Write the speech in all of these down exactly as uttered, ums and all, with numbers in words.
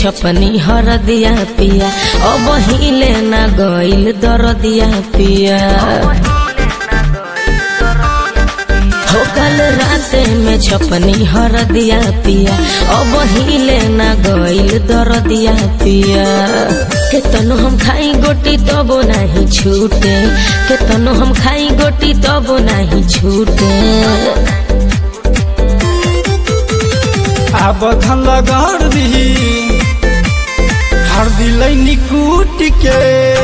छपनी हरदिया पिया अब हिले ना गइल दरदिया पिया हो कल रात में छपनी हरदिया पिया अब हिले ना गइल दरदिया पिया केतनो हम खाई गोटी तबो नहीं छूटे केतनो हम खाई गोटी तबो नहीं छूटे अब धन लगाड़ दी हरदी लैनी कूट के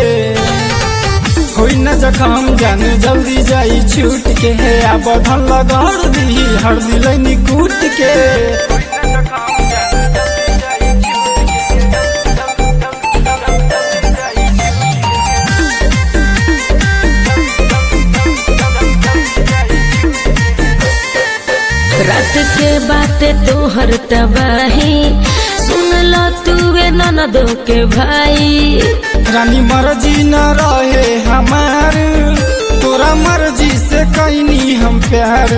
होई न जखम जान जल्दी जाई छूट के अब धन लगाड़ दी हरदी लैनी कूट के रात के बातें तोहर तबाही सुन लो तुवे ननदो के भाई रानी मर्जी न रहे हमार तोरा मर्जी से कैनी हम प्यार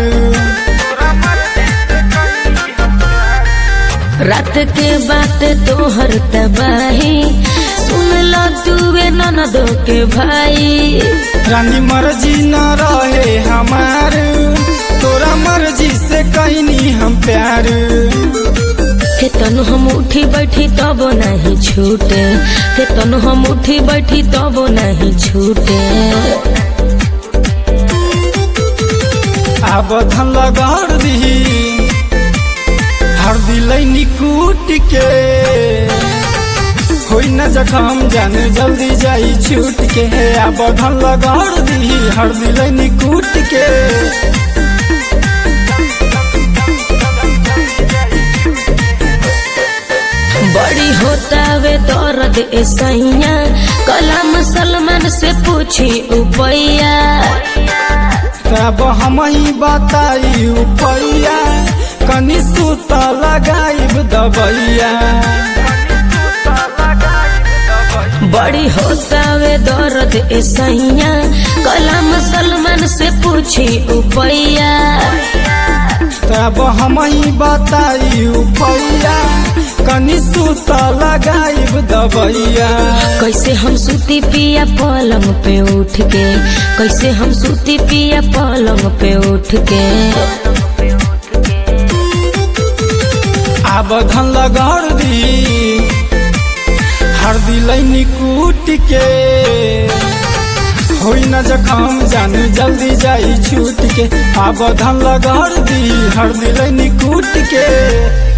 रात के बातें तोहर तबाही सुन लो तुवे ननदो के भाई रानी मर्जी न रहे हमार तोरा मर्जी से कैनी हम प्यार केतनो हम उठी बैठी तब नहीं छूटे केतनो हम उठी बैठी तब नहीं छूटे अब धन लगाड़ दी हरदी लैनी कूट के होई न जखम जान जल्दी जाई छूट के अब धन लगाड़ दी हरदी लैनी कूट के बड़ी होता वे दर्द ऐसैया कलाम सलमान से पूछी उपैया तब हम ही बताई उपैया कनी सूत लगाइब दबैया बड़ी होता वे दर्द ऐसैया कलाम सलमान से पूछी उपैया तब हम ही बताई उपैया कनी सूत लगाइब दबैया कैसे हम सूती पिया पलंग पे उठ के कैसे हम सूती पिया पलंग पे उठ के अब धन लगाड़ दी हरदी लैनी कूट के होई न जखम जान जल्दी जाई छूट के अब धन लगाड़ दी हरदी लैनी कूट के।